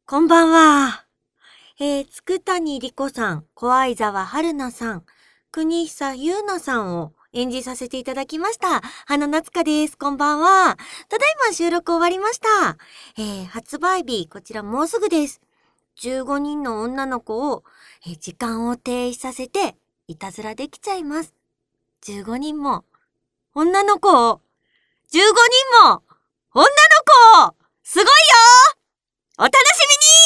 こんばんは。佃谷莉子さん、小相沢春菜さん、国久優奈さんを演じさせていただきました。花夏香です。こんばんは。ただいま収録終わりました。発売日、こちらもうすぐです。15人の女の子を、時間を停止させて、いたずらできちゃいます。15人も、女の子を、15人も、女の子を、すごいよ！お楽しみに！